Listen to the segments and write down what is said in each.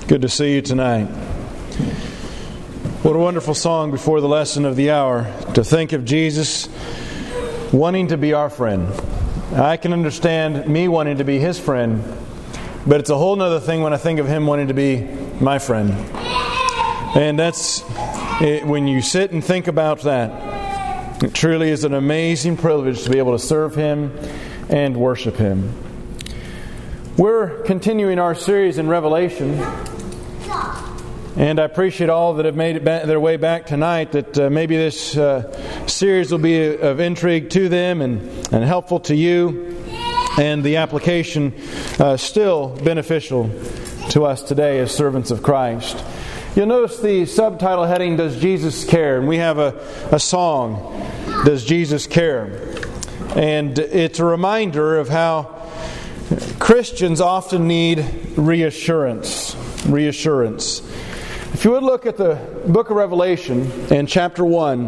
Good to see you tonight. What a wonderful song before the lesson of the hour, to think of Jesus wanting to be our friend. I can understand me wanting to be His friend, but it's a whole other thing when I think of Him wanting to be my friend. And that's it, when you sit and think about that, it truly is an amazing privilege to be able to serve Him and worship Him. We're continuing our series in Revelation. And I appreciate all that have made it their way back tonight, that maybe this series will be of intrigue to them and helpful to you, and the application still beneficial to us today as servants of Christ. You'll notice the subtitle heading, Does Jesus Care? And we have a song, Does Jesus Care? And it's a reminder of how Christians often need reassurance. If you would look at the book of Revelation in chapter 1,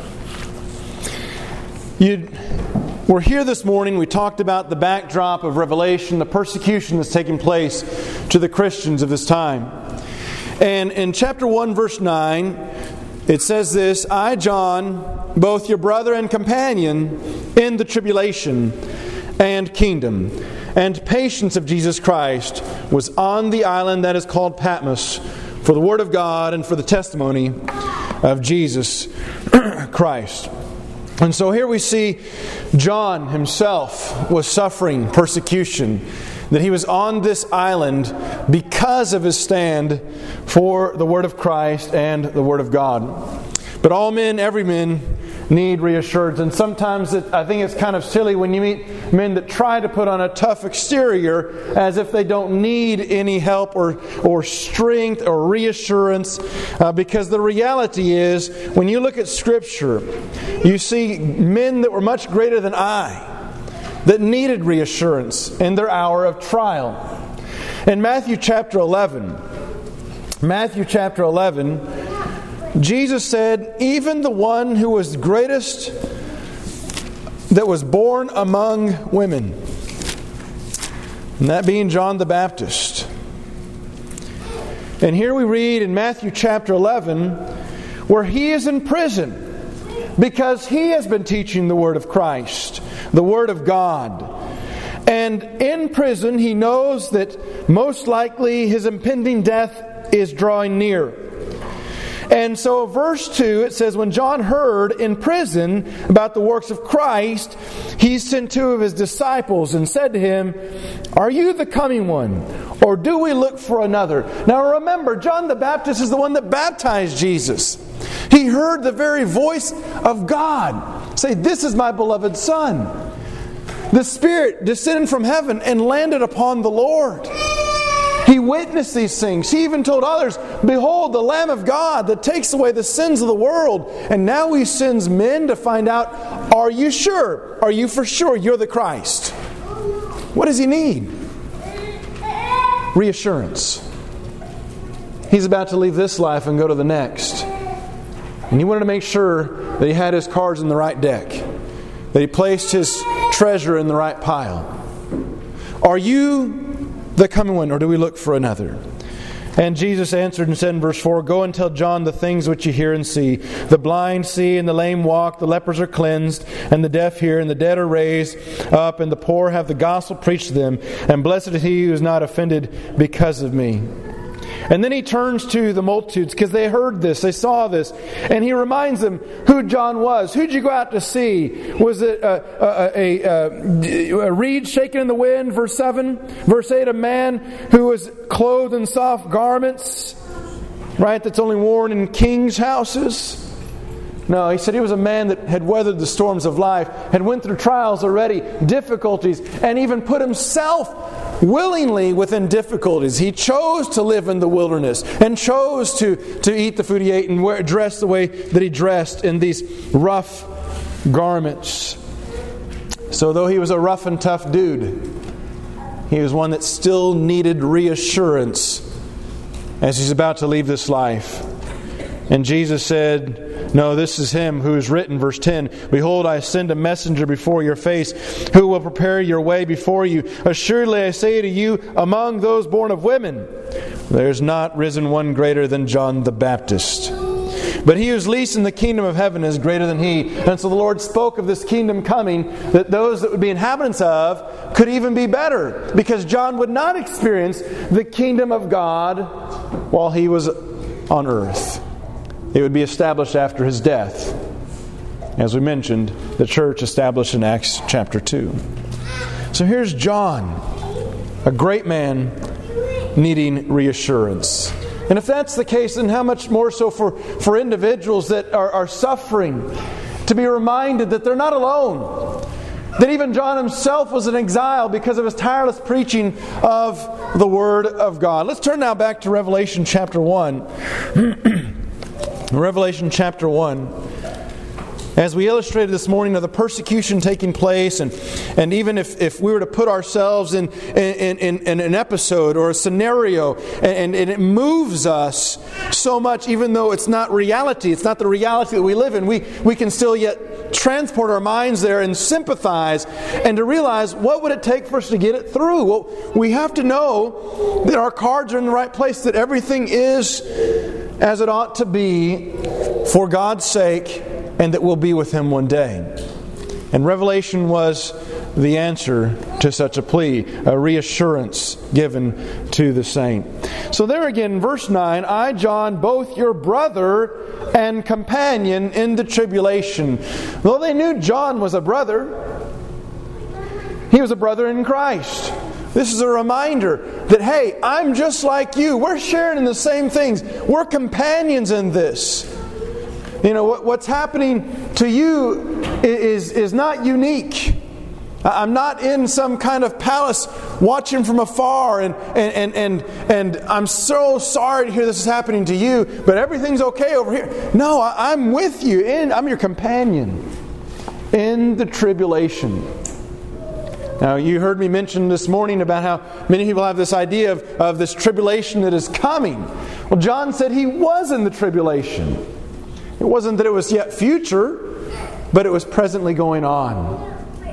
we're here this morning. We talked about the backdrop of Revelation, the persecution that's taking place to the Christians of this time. And in chapter 1, verse 9, it says this, I, John, both your brother and companion in the tribulation and kingdom and patience of Jesus Christ, was on the island that is called Patmos, for the Word of God and for the testimony of Jesus Christ. And so here we see John himself was suffering persecution, that he was on this island because of his stand for the Word of Christ and the Word of God. But all men, every man, need reassurance. And sometimes I think it's kind of silly when you meet men that try to put on a tough exterior as if they don't need any help or strength or reassurance. Because the reality is, when you look at Scripture, you see men that were much greater than I that needed reassurance in their hour of trial. In Matthew chapter 11, Jesus said, even the one who was greatest that was born among women, and that being John the Baptist. And here we read in Matthew chapter 11, where he is in prison because he has been teaching the Word of Christ, the Word of God. And in prison, he knows that most likely his impending death is drawing near. And so verse 2, it says, when John heard in prison about the works of Christ, he sent two of his disciples and said to him, are you the coming one, or do we look for another? Now remember, John the Baptist is the one that baptized Jesus. He heard the very voice of God say, this is my beloved Son. The Spirit descended from heaven and landed upon the Lord. He witnessed these things. He even told others, behold, the Lamb of God that takes away the sins of the world. And now He sends men to find out, are you sure? Are you for sure you're the Christ? What does He need? Reassurance. He's about to leave this life and go to the next. And He wanted to make sure that He had His cards in the right deck, that He placed His treasure in the right pile. Are you the coming one, or do we look for another? And Jesus answered and said in verse 4, go and tell John the things which you hear and see. The blind see, and the lame walk, the lepers are cleansed, and the deaf hear, and the dead are raised up, and the poor have the gospel preached to them. And blessed is he who is not offended because of me. And then He turns to the multitudes, because they heard this, they saw this, and He reminds them who John was. Who'd you go out to see? Was it a reed shaken in the wind, verse 7? Verse 8, a man who was clothed in soft garments, right, that's only worn in kings' houses? No, He said he was a man that had weathered the storms of life, had went through trials already, difficulties, and even put himself willingly within difficulties. He chose to live in the wilderness and chose to eat the food He ate and dress the way that He dressed in these rough garments. So though he was a rough and tough dude, he was one that still needed reassurance as he's about to leave this life. And Jesus said, No, this is Him who is written, verse 10, Behold, I send a messenger before your face, who will prepare your way before you. Assuredly I say to you, among those born of women, there is not risen one greater than John the Baptist. But he who is least in the kingdom of heaven is greater than he. And so the Lord spoke of this kingdom coming, that those that would be inhabitants of could even be better, because John would not experience the kingdom of God while he was on earth. It would be established after his death. As we mentioned, the church established in Acts chapter 2. So here's John, a great man needing reassurance. And if that's the case, then how much more so for individuals that are suffering, to be reminded that they're not alone. That even John himself was in exile because of his tireless preaching of the Word of God. Let's turn now back to Revelation chapter 1. Revelation chapter 1. As we illustrated this morning of the persecution taking place, and even if we were to put ourselves in an episode or a scenario, and it moves us so much, even though it's not reality, it's not the reality that we live in, we can still yet transport our minds there and sympathize and to realize what would it take for us to get it through. Well, we have to know that our cards are in the right place, that everything is as it ought to be for God's sake, and that we'll be with Him one day. And Revelation was the answer to such a plea, a reassurance given to the saint. So there again, verse 9, I, John, both your brother and companion in the tribulation. Though they knew John was a brother, he was a brother in Christ. This is a reminder that, hey, I'm just like you. We're sharing in the same things. We're companions in this. You know, what's happening to you is not unique. I'm not in some kind of palace watching from afar and I'm so sorry to hear this is happening to you, but everything's okay over here. No, I'm with you. I'm your companion in the tribulation. Now, you heard me mention this morning about how many people have this idea of this tribulation that is coming. Well, John said he was in the tribulation. It wasn't that it was yet future, but it was presently going on.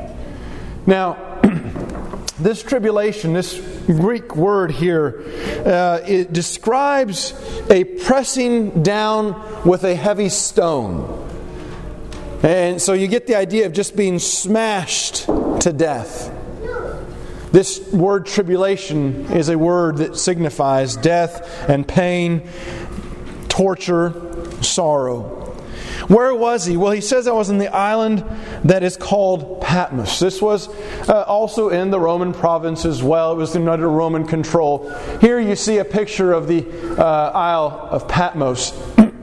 Now, this tribulation, this Greek word here, it describes a pressing down with a heavy stone. And so you get the idea of just being smashed to death. This word tribulation is a word that signifies death and pain, torture, sorrow. Where was he? Well, he says I was in the island that is called Patmos. This was also in the Roman province as well. It was under Roman control. Here you see a picture of the Isle of Patmos.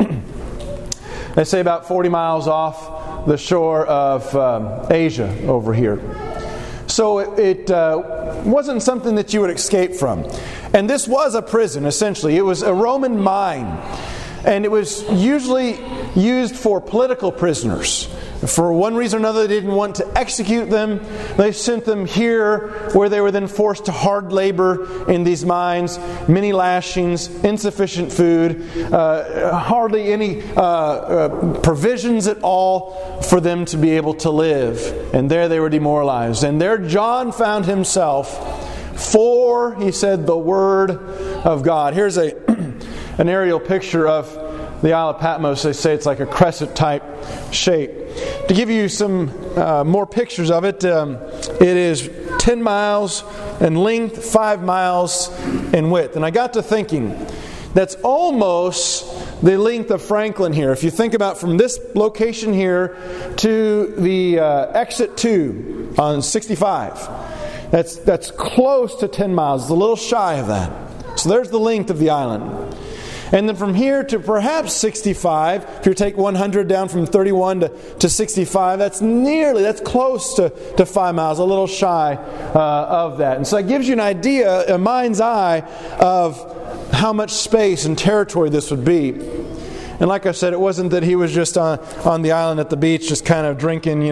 They say about 40 miles off the shore of Asia over here. So it wasn't something that you would escape from. And this was a prison, essentially. It was a Roman mine. And it was usually used for political prisoners. For one reason or another, they didn't want to execute them. They sent them here, where they were then forced to hard labor in these mines, many lashings, insufficient food, hardly any provisions at all for them to be able to live. And there they were demoralized. And there John found himself for, he said, the Word of God. Here's an aerial picture of the Isle of Patmos. They say it's like a crescent type shape. To give you some more pictures of it, it is 10 miles in length, 5 miles in width. And I got to thinking, that's almost the length of Franklin here. If you think about from this location here to the exit 2 on 65, that's close to 10 miles. It's a little shy of that. So there's the length of the island. And then from here to perhaps 65, if you take 100 down from 31 to 65, that's close to 5 miles, a little shy of that. And so that gives you an idea, a mind's eye, of how much space and territory this would be. And like I said, it wasn't that he was just on the island at the beach just kind of drinking,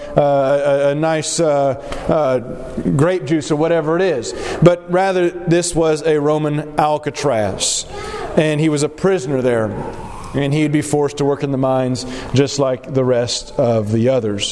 a nice grape juice or whatever it is. But rather, this was a Roman Alcatraz. And he was a prisoner there. and he would be forced to work in the mines just like the rest of the others.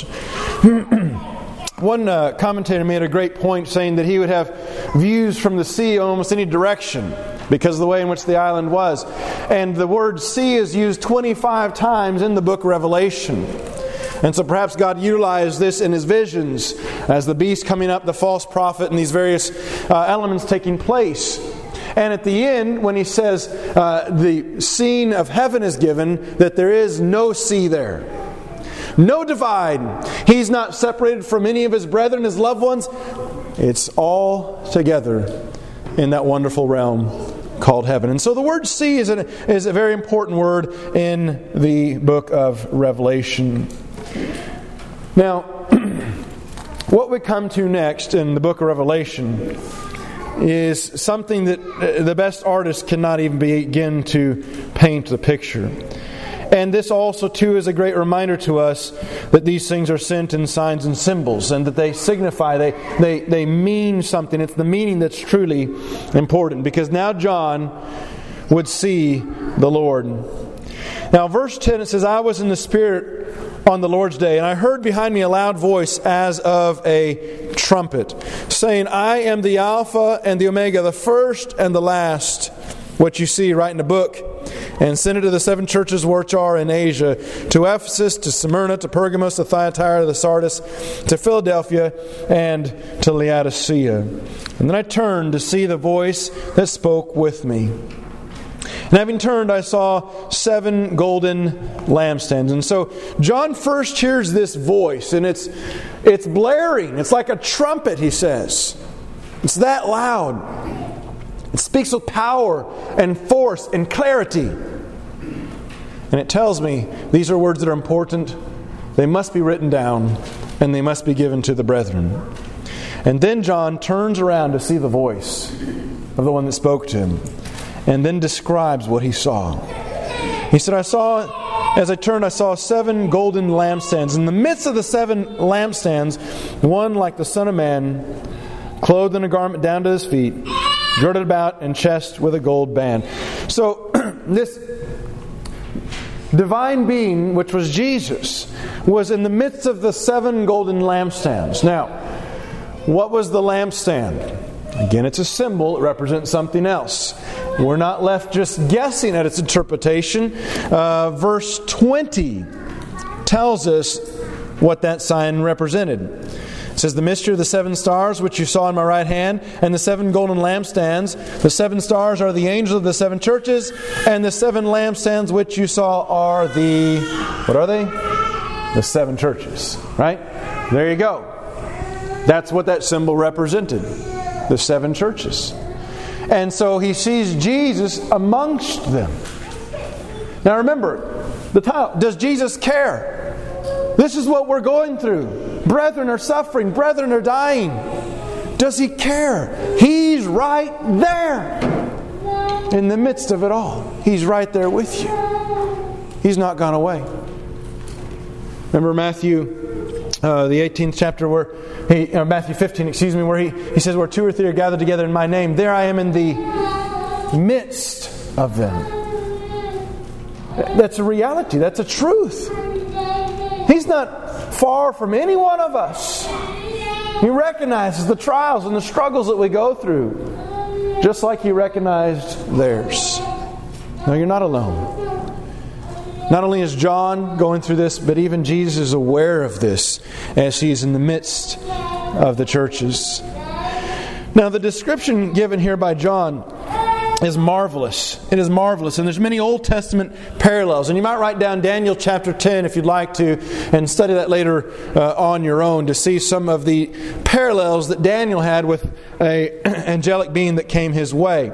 One commentator made a great point saying that he would have views from the sea in almost any direction because of the way in which the island was. And the word sea is used 25 times in the book of Revelation. And so perhaps God utilized this in His visions as the beast coming up, the false prophet, and these various elements taking place. And at the end, when He says the scene of heaven is given, that there is no sea there. No divide. He's not separated from any of His brethren, His loved ones. It's all together in that wonderful realm called heaven. And so the word sea is a very important word in the book of Revelation. Now, what we come to next in the book of Revelation is something that the best artists cannot even begin to paint the picture. And this also, too, is a great reminder to us that these things are sent in signs and symbols, and that they signify, they mean something. It's the meaning that's truly important, because now John would see the Lord. Now, verse 10, it says, I was in the Spirit on the Lord's day, and I heard behind me a loud voice as of a trumpet, saying, I am the Alpha and the Omega, the first and the last. What you see right in the book. And send it to the 7 churches which are in Asia, to Ephesus, to Smyrna, to Pergamos, to Thyatira, to Sardis, to Philadelphia, and to Laodicea. And then I turned to see the voice that spoke with me. And having turned, I saw 7 golden lampstands. And so John first hears this voice, and it's blaring. It's like a trumpet, he says. It's that loud. It speaks with power and force and clarity. And it tells me these are words that are important. They must be written down, and they must be given to the brethren. And then John turns around to see the voice of the one that spoke to him, and then describes what he saw. He said, as I turned, I saw 7 golden lampstands. In the midst of the 7 lampstands, one like the Son of Man, clothed in a garment down to his feet, girded about and chest with a gold band. So this divine being, which was Jesus, was in the midst of the 7 golden lampstands. Now, what was the lampstand? Again, it's a symbol. It represents something else. We're not left just guessing at its interpretation. Verse 20 tells us what that sign represented. It says, the mystery of the 7 stars, which you saw in my right hand, and the 7 golden lampstands. The 7 stars are the angels of the 7 churches, and the 7 lampstands which you saw are the... What are they? The 7 churches. Right? There you go. That's what that symbol represented. The 7 churches. And so he sees Jesus amongst them. Now remember, the title, does Jesus care? This is what we're going through. Brethren are suffering. Brethren are dying. Does He care? He's right there. In the midst of it all. He's right there with you. He's not gone away. Remember Matthew, the 18th chapter, where Matthew 15, where he says, where 2 or 3 are gathered together in my name, there I am in the midst of them. That's a reality. That's a truth. He's not far from any one of us. He recognizes the trials and the struggles that we go through, just like He recognized theirs. No, you're not alone. Not only is John going through this, but even Jesus is aware of this as He's in the midst of the churches. Now, the description given here by John is marvelous. It is marvelous. And there's many Old Testament parallels. And you might write down Daniel chapter 10 if you'd like to, and study that later on your own to see some of the parallels that Daniel had with an angelic being that came his way.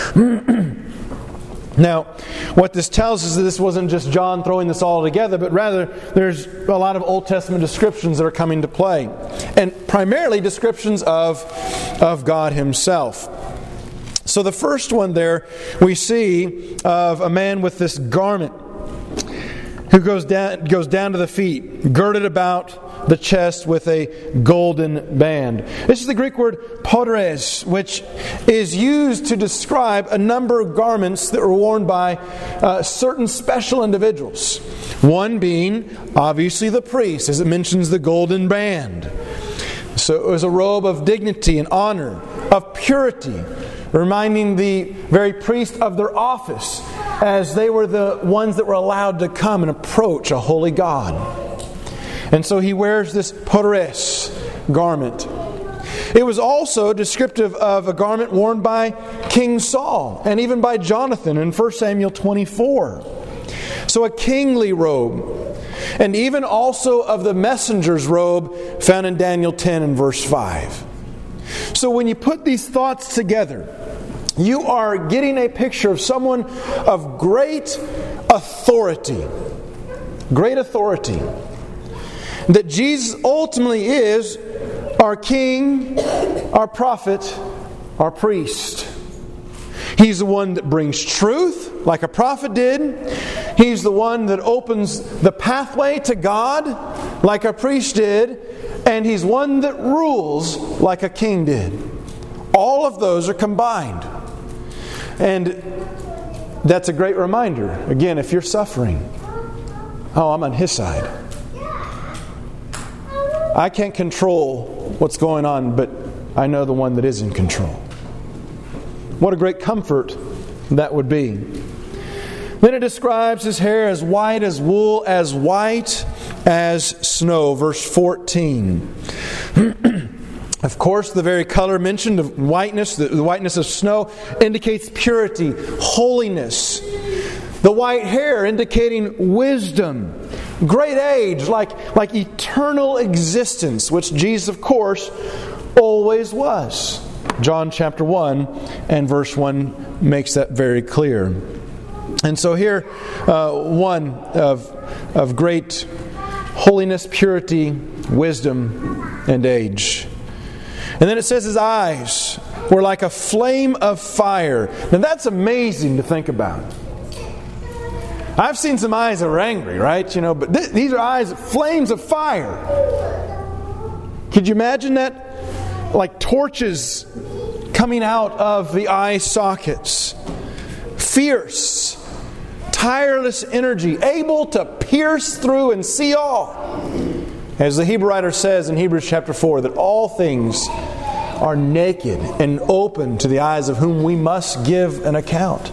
Now, what this tells us is that this wasn't just John throwing this all together, but rather there's a lot of Old Testament descriptions that are coming to play. And primarily descriptions of God Himself. So the first one there we see of a man with this garment. who goes down to the feet, girded about the chest with a golden band. This is the Greek word poteres, which is used to describe a number of garments that were worn by certain special individuals. One being, obviously, the priest, as it mentions the golden band. So it was a robe of dignity and honor, of purity, reminding the very priest of their office, as they were the ones that were allowed to come and approach a holy God. And so he wears this poteres garment. It was also descriptive of a garment worn by King Saul and even by Jonathan in 1 Samuel 24. So a kingly robe. And even also of the messenger's robe found in Daniel 10 and verse 5. So when you put these thoughts together, you are getting a picture of someone of great authority. Great authority. That Jesus ultimately is our King, our prophet, our priest. He's the one that brings truth, like a prophet did. He's the one that opens the pathway to God, like a priest did. And He's one that rules, like a king did. All of those are combined. And that's a great reminder. Again, if you're suffering, I'm on His side. I can't control what's going on, but I know the one that is in control. What a great comfort that would be. Then it describes His hair as white as wool, as white as snow. Verse 14. Of course, the very color mentioned of whiteness, the whiteness of snow, indicates purity, holiness. The white hair indicating wisdom, great age, like eternal existence, which Jesus, of course, always was. John chapter 1 and verse 1 makes that very clear. And so here, one of great holiness, purity, wisdom, and age. And then it says His eyes were like a flame of fire. Now that's amazing to think about. I've seen some eyes that are angry, right? But these are eyes, flames of fire. Could you imagine that? Like torches coming out of the eye sockets. Fierce, tireless energy, able to pierce through and see all. As the Hebrew writer says in Hebrews chapter 4, that all things are naked and open to the eyes of whom we must give an account.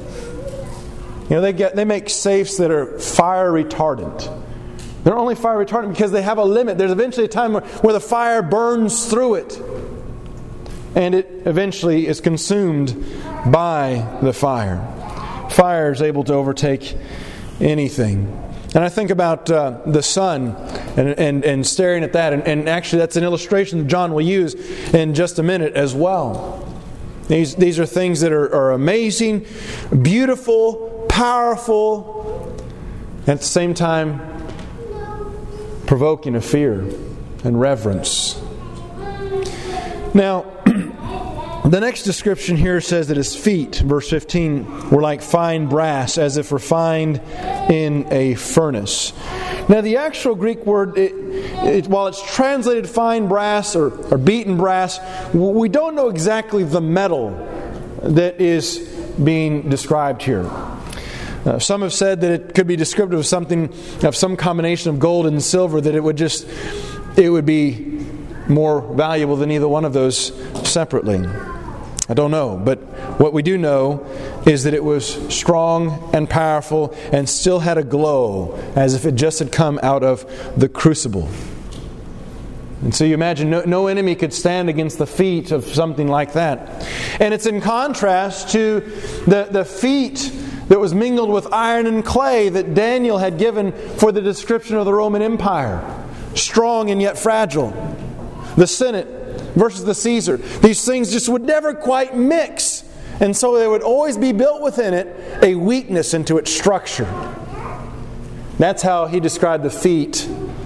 They make safes that are fire retardant. They're only fire retardant because they have a limit. There's eventually a time where the fire burns through it. And it eventually is consumed by the fire. Fire is able to overtake anything. And I think about the sun and staring at that. And actually that's an illustration that John will use in just a minute as well. These are things that are amazing, beautiful, powerful, and at the same time provoking of fear and reverence. Now, the next description here says that His feet, verse 15, were like fine brass, as if refined in a furnace. Now the actual Greek word, while it's translated fine brass or beaten brass, we don't know exactly the metal that is being described here. Some have said that it could be descriptive of some combination of gold and silver, that it would be more valuable than either one of those separately. I don't know, but what we do know is that it was strong and powerful and still had a glow as if it just had come out of the crucible. And so you imagine no enemy could stand against the feet of something like that. And it's in contrast to the feet that was mingled with iron and clay that Daniel had given for the description of the Roman Empire. Strong and yet fragile. The Senate versus the Caesar. These things just would never quite mix. And so there would always be built within it a weakness into its structure. That's how he described the feet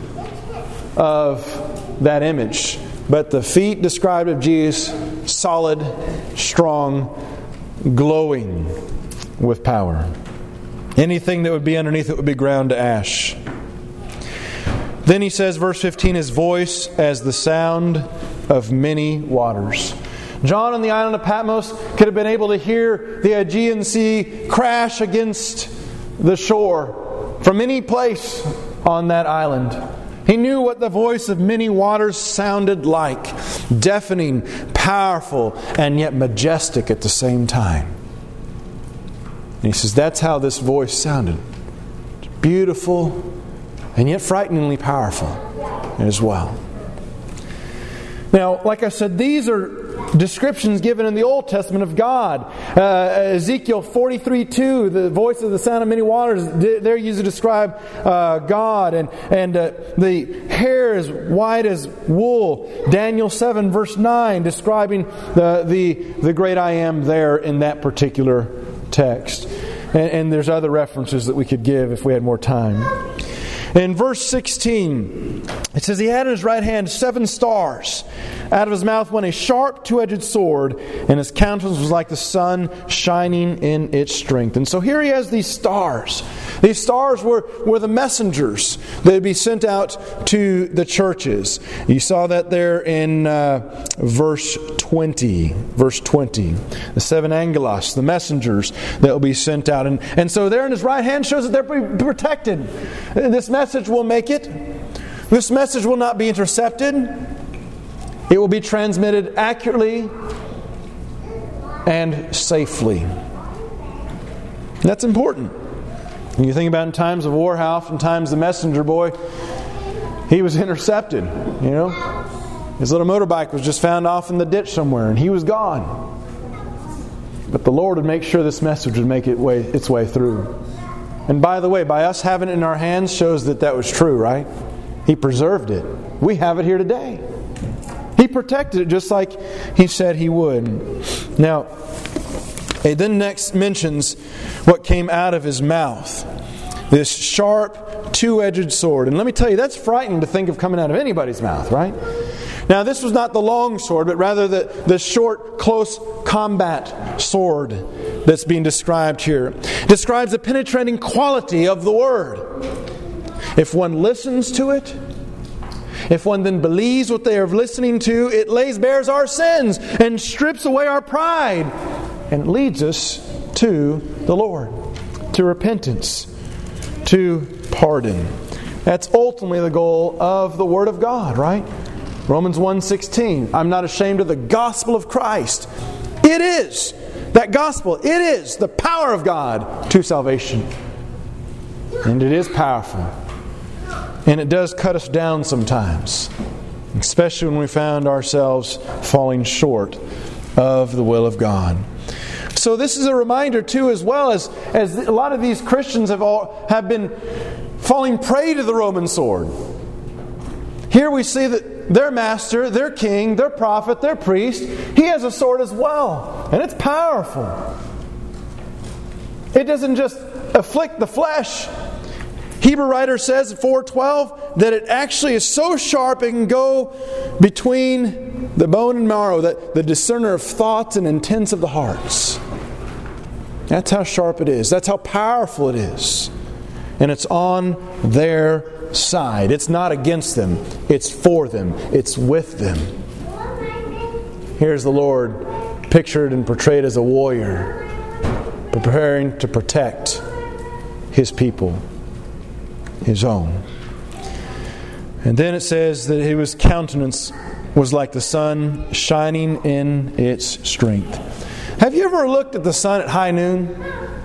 of that image. But the feet described of Jesus, solid, strong, glowing with power. Anything that would be underneath it would be ground to ash. Then he says, verse 15, his voice as the sound of many waters. John on the island of Patmos could have been able to hear the Aegean Sea crash against the shore from any place on that island. He knew what the voice of many waters sounded like. Deafening, powerful, and yet majestic at the same time. And he says, that's how this voice sounded. Beautiful, and yet frighteningly powerful as well. Now, like I said, these are descriptions given in the Old Testament of God. Ezekiel 43:2, the voice of the sound of many waters, they're used to describe God. And the hair is white as wool. Daniel 7 verse 9, describing the great I am there in that particular text. And there's other references that we could give if we had more time. In verse 16, it says, he had in his right hand 7 stars. Out of his mouth went a sharp two-edged sword, and his countenance was like the sun shining in its strength. And so here he has these stars. These stars were the messengers that would be sent out to the churches. You saw that there in verse 20. Verse 20. The 7 angelos, the messengers that will be sent out. And so there in his right hand shows that they're protected. This message will make it. This message will not be intercepted. It will be transmitted accurately and safely. That's important. When you think about in times of war, how oftentimes the messenger boy, he was intercepted. You know, his little motorbike was just found off in the ditch somewhere, and he was gone. But the Lord would make sure this message would make its way through. And by the way, by us having it in our hands shows that was true, right? He preserved it. We have it here today. He protected it just like He said He would. Now, it then next mentions what came out of His mouth. This sharp, two-edged sword. And let me tell you, that's frightening to think of coming out of anybody's mouth, right? Now, this was not the long sword, but rather the short, close combat sword that's being described here. It describes the penetrating quality of the Word. If one listens to it, if one then believes what they are listening to, it lays bare our sins and strips away our pride and leads us to the Lord, to repentance, to pardon. That's ultimately the goal of the Word of God, right? Romans 1:16, I'm not ashamed of the gospel of Christ. It is, that gospel, it is the power of God to salvation. And it is powerful. And it does cut us down sometimes, especially when we found ourselves falling short of the will of God. So this is a reminder too, as well as a lot of these Christians have been falling prey to the Roman sword. Here we see that their master, their king, their prophet, their priest, he has a sword as well. And it's powerful. It doesn't just afflict the flesh. Hebrew writer says in 4:12 that it actually is so sharp it can go between the bone and marrow, that the discerner of thoughts and intents of the hearts. That's how sharp it is. That's how powerful it is. And it's on their side. It's not against them. It's for them. It's with them. Here's the Lord pictured and portrayed as a warrior, preparing to protect His people, His own. And then it says that His countenance was like the sun shining in its strength. Have you ever looked at the sun at high noon?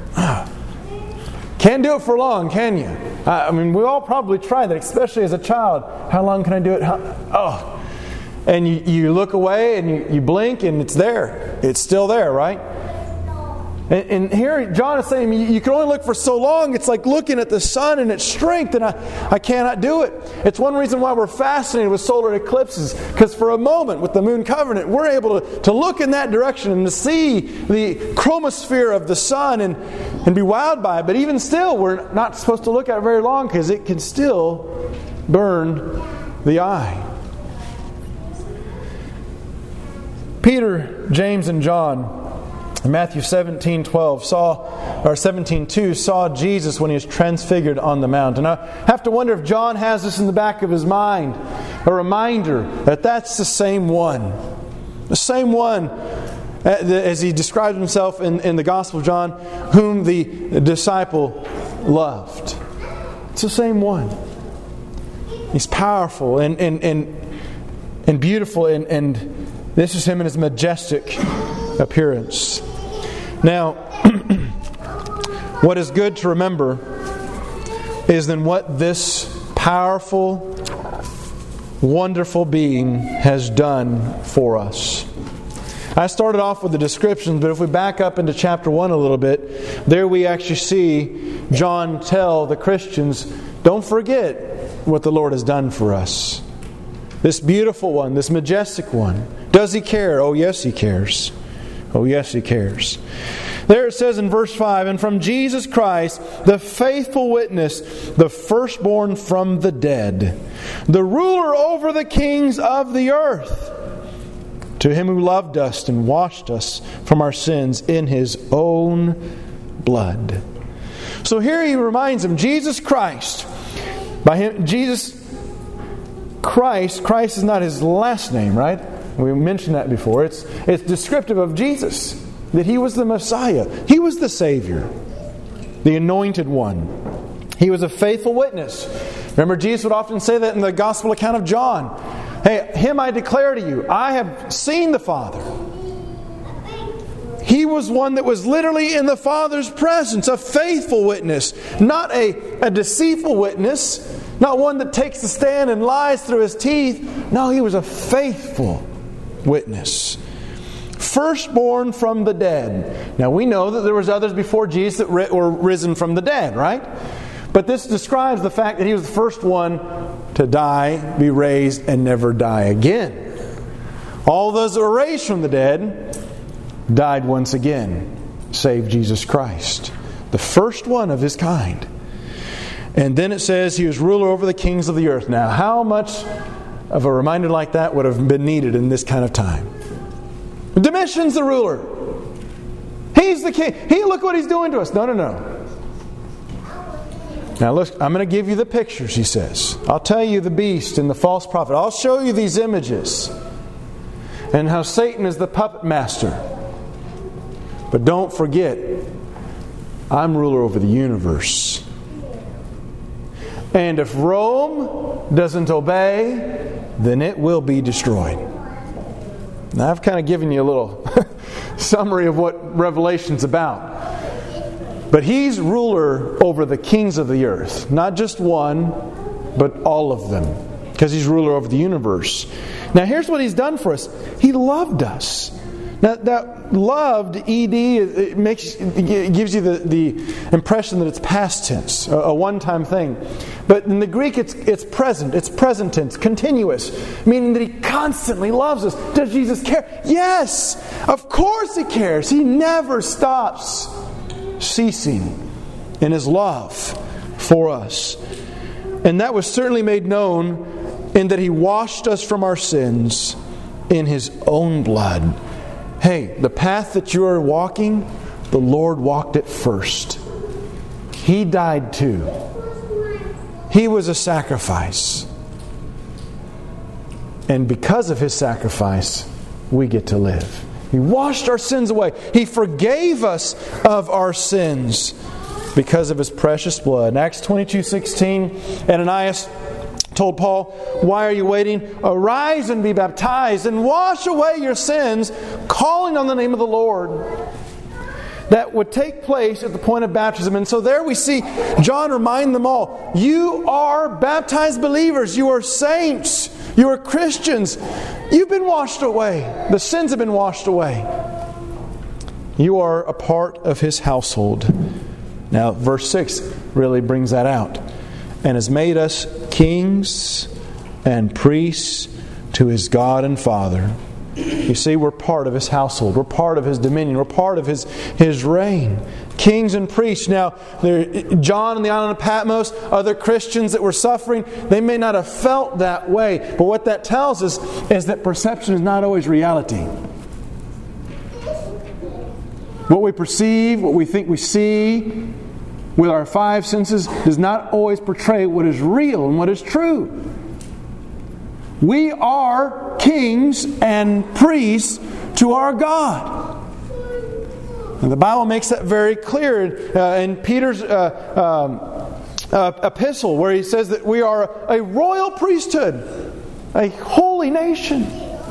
Can't do it for long, can you? I mean, we all probably try that, especially as a child. How long can I do it? And you look away and you blink and it's there. It's still there, right? And here John is saying you can only look for so long. It's like looking at the sun and its strength, and I cannot do it. It's one reason why we're fascinated with solar eclipses, because for a moment with the moon covenant, we're able to look in that direction and to see the chromosphere of the sun and be wowed by it. But even still, we're not supposed to look at it very long because it can still burn the eye. Peter, James, and John Matthew 17:2 saw Jesus when He was transfigured on the mountain. I have to wonder if John has this in the back of his mind, a reminder that that's the same one. The same one, as he describes himself in the Gospel of John, whom the disciple loved. It's the same one. He's powerful and beautiful, and this is Him in His majestic appearance. Now, what is good to remember is then what this powerful, wonderful being has done for us. I started off with the descriptions, but if we back up into chapter 1 a little bit, there we actually see John tell the Christians, don't forget what the Lord has done for us. This beautiful one, this majestic one. Does He care? Oh yes, He cares. Oh yes, He cares. There it says in verse 5, and from Jesus Christ, the faithful witness, the firstborn from the dead, the ruler over the kings of the earth, to Him who loved us and washed us from our sins in His own blood. So here he reminds them, Jesus Christ, by Him, Jesus Christ is not His last name, right? We mentioned that before. It's descriptive of Jesus, that He was the Messiah. He was the Savior, the Anointed One. He was a faithful witness. Remember, Jesus would often say that in the Gospel account of John. Hey, Him I declare to you, I have seen the Father. He was one that was literally in the Father's presence, a faithful witness, not a deceitful witness, not one that takes the stand and lies through his teeth. No, He was a faithful witness. Firstborn from the dead. Now we know that there was others before Jesus that were risen from the dead, right? But this describes the fact that He was the first one to die, be raised, and never die again. All those that were raised from the dead died once again, save Jesus Christ, the first one of His kind. And then it says He was ruler over the kings of the earth. Now, how much of a reminder like that would have been needed in this kind of time? Domitian's the ruler. He's the king. Look what he's doing to us. No. Now look, I'm going to give you the pictures, he says. I'll tell you the beast and the false prophet. I'll show you these images and how Satan is the puppet master. But don't forget, I'm ruler over the universe. And if Rome doesn't obey, then it will be destroyed. Now I've kind of given you a little summary of what Revelation's about. But He's ruler over the kings of the earth. Not just one, but all of them. Because He's ruler over the universe. Now here's what He's done for us. He loved us. Now that loved, ed, it gives you the impression that it's past tense, a one-time thing. But in the Greek it's present tense, continuous, meaning that He constantly loves us. Does Jesus care? Yes! Of course He cares. He never stops ceasing in His love for us. And that was certainly made known in that He washed us from our sins in His own blood. Hey, the path that you are walking, the Lord walked it first. He died too. He was a sacrifice. And because of His sacrifice, we get to live. He washed our sins away. He forgave us of our sins because of His precious blood. In Acts 22:16, Ananias told Paul, why are you waiting? Arise and be baptized and wash away your sins, calling on the name of the Lord. That would take place at the point of baptism. And so there we see John remind them all, you are baptized believers. You are saints. You are Christians. You've been washed away. The sins have been washed away. You are a part of His household. Now, verse 6 really brings that out. And has made us kings and priests to His God and Father. You see, we're part of His household. We're part of His dominion. We're part of His reign. Kings and priests. Now, John on the island of Patmos, other Christians that were suffering, they may not have felt that way. But what that tells us is that perception is not always reality. What we perceive, what we think we see with our five senses does not always portray what is real and what is true. We are kings and priests to our God. And the Bible makes that very clear in Peter's epistle, where he says that we are a royal priesthood, a holy nation,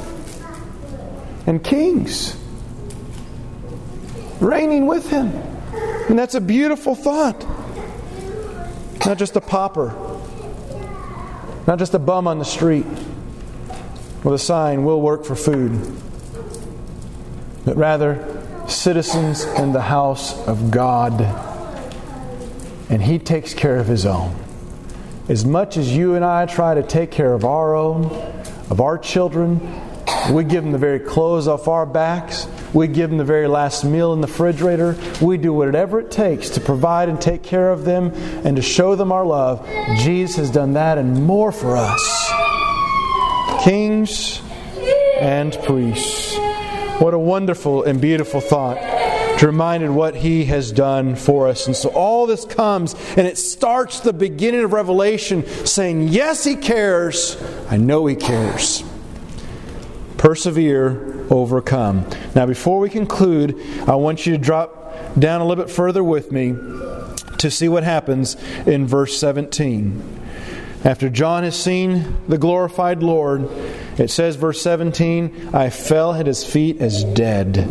and kings reigning with Him. And that's a beautiful thought. Not just a pauper, not just a bum on the street with a sign, "We'll work for food," but rather citizens in the house of God. And He takes care of His own. As much as you and I try to take care of our own, of our children, we give them the very clothes off our backs, we give them the very last meal in the refrigerator, we do whatever it takes to provide and take care of them and to show them our love. Jesus has done that and more for us. Kings and priests. What a wonderful and beautiful thought to remind what He has done for us. And so all this comes and it starts the beginning of Revelation saying, yes, He cares. I know He cares. Persevere, overcome. Now before we conclude, I want you to drop down a little bit further with me to see what happens in verse 17. After John has seen the glorified Lord, it says, verse 17, I fell at His feet as dead.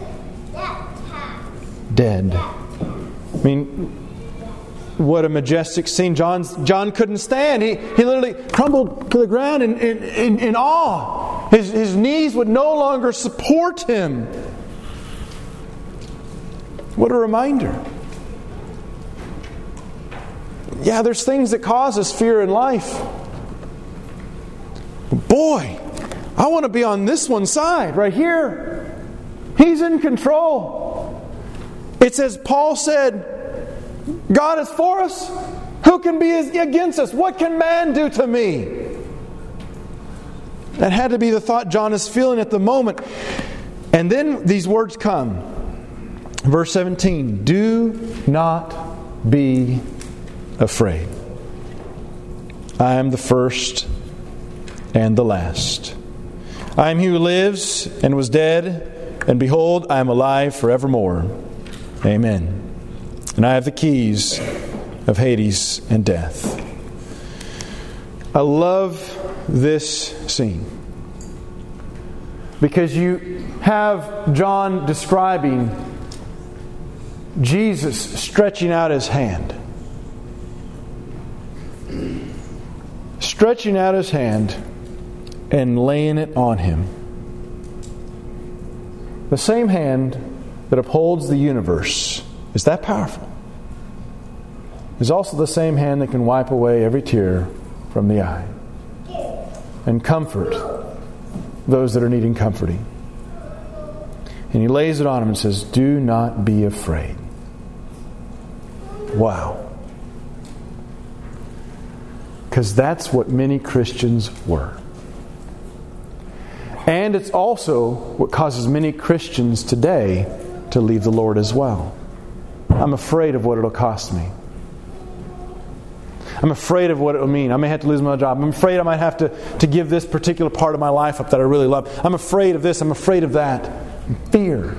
Dead. I mean, what a majestic scene. John couldn't stand. He literally crumbled to the ground in awe. His knees would no longer support him. What a reminder. Yeah, there's things that cause us fear in life. Boy, I want to be on this one side, right here. He's in control. It says, Paul said, God is for us. Who can be against us? What can man do to me? That had to be the thought John is feeling at the moment. And then these words come. Verse 17, do not be afraid. I am the first and the last. I am He who lives and was dead, and behold, I am alive forevermore. Amen. And I have the keys of Hades and death. I love this scene because you have John describing Jesus stretching out His hand. Stretching out His hand and laying it on Him. The same hand that upholds the universe is that powerful. Is also the same hand that can wipe away every tear from the eye and comfort those that are needing comforting. And He lays it on him and says, do not be afraid. Wow. Because that's what many Christians were. And it's also what causes many Christians today to leave the Lord as well. I'm afraid of what it'll cost me. I'm afraid of what it will mean. I may have to lose my job. I'm afraid I might have to give this particular part of my life up that I really love. I'm afraid of this. I'm afraid of that. Fear.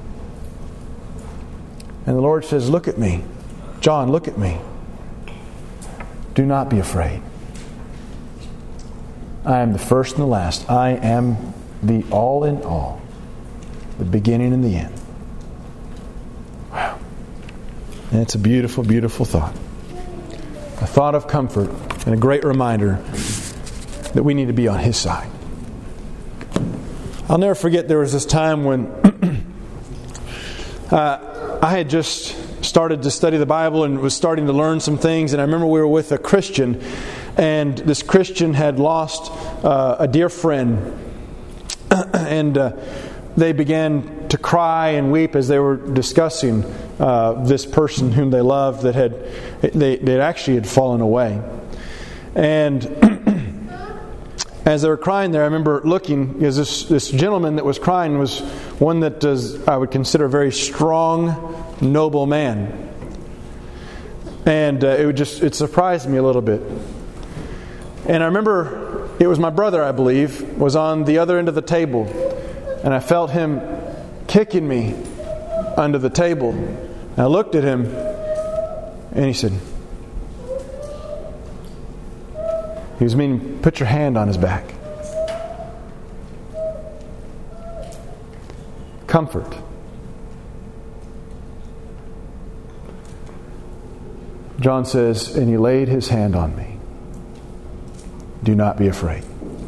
And the Lord says, look at me. John, look at me. Do not be afraid. I am the first and the last. I am the all in all. The beginning and the end. Wow. And it's a beautiful, beautiful thought. A thought of comfort and a great reminder that we need to be on His side. I'll never forget there was this time when I had just started to study the Bible and was starting to learn some things, and I remember we were with a Christian, and this Christian had lost a dear friend, and they began to cry and weep as they were discussing this person whom they loved that they actually had fallen away. And as they were crying there, I remember looking, because this gentleman that was crying was one that I would consider a very strong, noble man. And it surprised me a little bit. And I remember it was my brother, I believe, was on the other end of the table. And I felt him kicking me under the table. And I looked at him and he said, he was meaning, put your hand on his back. Comfort. John says, and he laid his hand on me. Do not be afraid.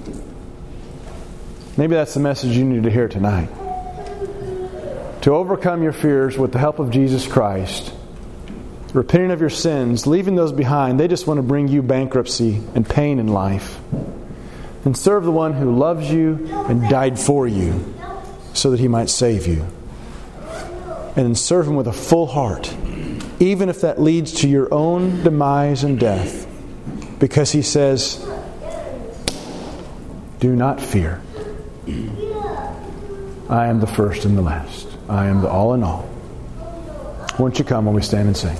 Maybe that's the message you need to hear tonight. To overcome your fears with the help of Jesus Christ, repenting of your sins, leaving those behind, they just want to bring you bankruptcy and pain in life. And serve the one who loves you and died for you so that He might save you. And serve Him with a full heart, even if that leads to your own demise and death. Because He says, do not fear. I am the first and the last. I am the all in all. Won't you come when we stand and sing?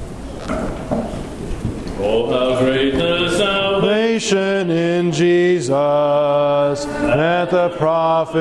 Oh, how great the salvation In Jesus, that the prophet